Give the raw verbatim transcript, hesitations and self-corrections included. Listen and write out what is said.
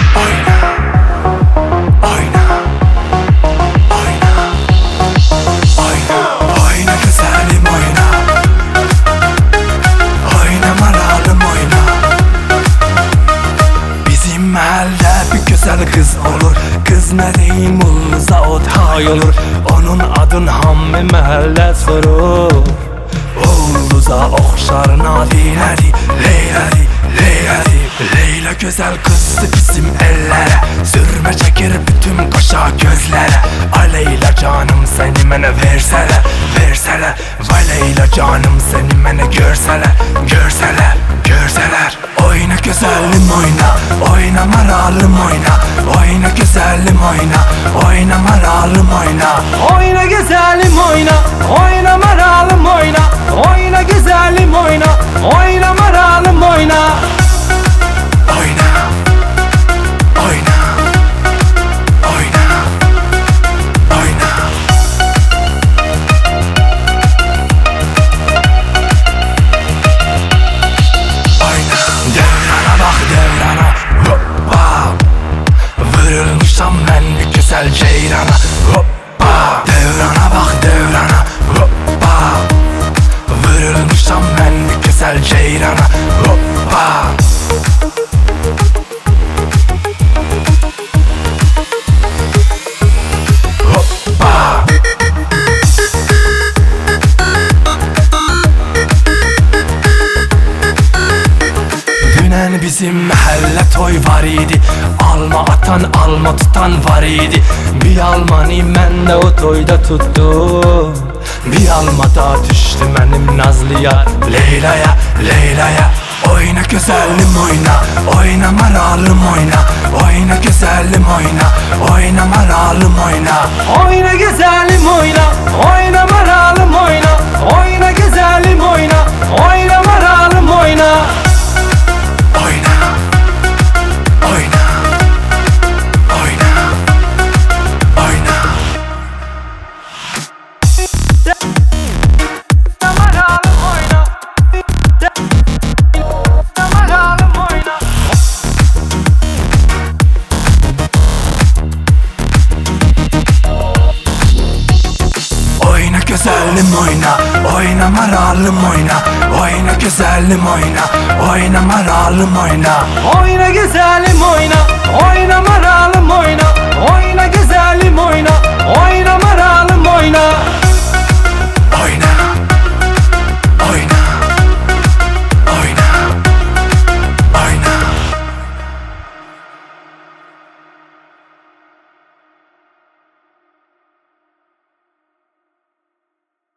Kız olur, kız ne deyim ulluza o tay olur. Onun adın hammi məhəllə sorur. Ulluza oxşar nadilədi, Leylədi, Leylədi. Leyla güzel kızdı bizim ellere, sürme çekir bütün koşa gözlere. Ay Leyla canım seni mənə versələr, versələr. Vay Leyla canım seni mənə görsələr, görsələr, görsələr. Oyna güzelim oyna, oyna maralım oyna. Oyna güzelim oyna, oyna maralım oyna. Oyna güzelim oyna, oyna maralım oyna. Oyna güzelim oyna, oyna maralım oyna. Oyna, oyna, oyna, oyna. Oyna, devrana bak devrana, hoppa. Vırılmışam ben bir güzel ceyrana, hoppa. Devrana bak devrana, hoppa. Vırılmışam ben bir güzel ceyrana, hoppa. Bizim məhəllə toy var idi, alma atan alma tutan var idi. Bir almanı mən də o toyda tutdum, bir alma da düşdü mənim nazlıya, Leylaya, Leylaya. Oyna güzelim oyna, oyna maralım oyna. Oyna güzelim oyna, oyna maralım oyna. Oyna güzelim oyna, oyna maralım oyna. Oyna güzelim oyna, oyna maralım oyna. Güzelim oyna, oyna maralım oyna. Oyna güzelim oyna, oyna maralım oyna. Oyna güzelim oyna, oyna maralım oyna. Oyna güzelim oyna, oyna maralım oyna.